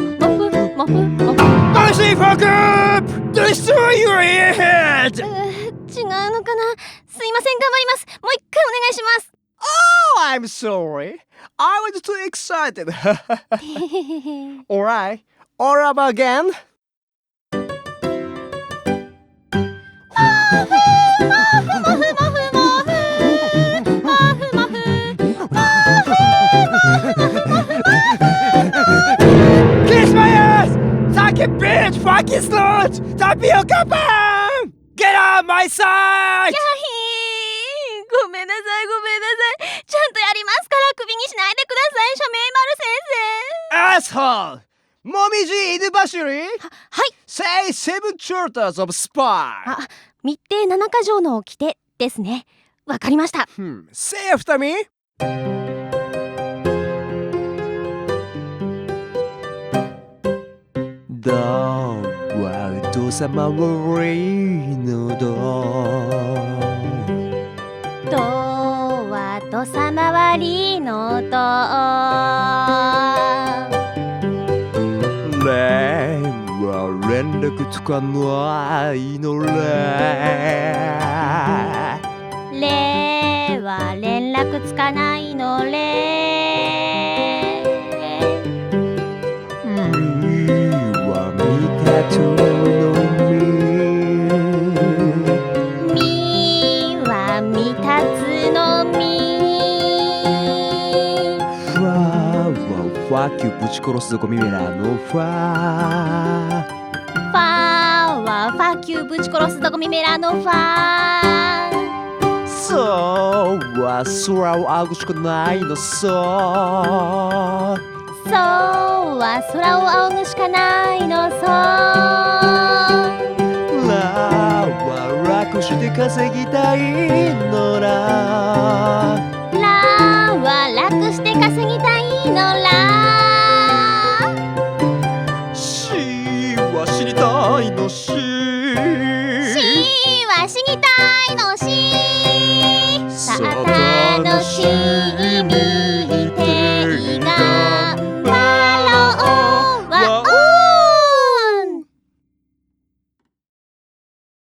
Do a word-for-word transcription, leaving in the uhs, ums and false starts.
もふもふもふ。 Mercy, fuck up! Destroy your head! うー違うのかな。すいません、頑張ります。もう一回お願いします。 Oh, I'm sorry. I was too excited. Alright, all over again. キス my ass! Sucking bitch! Fucking slut! Tapioca pan! Get out my side! やひー、ごめんなさいごめんなさい。ちゃんとやりますからクビにしないでください、社名丸先生。 Asshole! Momiji Inubashiri? はい。 Say seven chapters of spy. あ、密偵七か条の掟ですね。わかりました。 Hmm. Say after me. どうはお父様悪いのだ。 とはとさまわりのと。 レンは連絡つかないのレれは連絡つかないのれ。 みは見たとのみ。 みはみたつのみ。 ファはファキューぶち殺すぞゴミメラのファ。 ファはファキューぶち殺すぞゴミメラのファ。 そうは空を仰ぐしかないのそうそうは空を仰ぐしかないのそう。 ラは楽して稼ぎたいのら。 ラは楽して稼ぎたいのら。 死は死にたいの死。 死は死にたいの死。さあ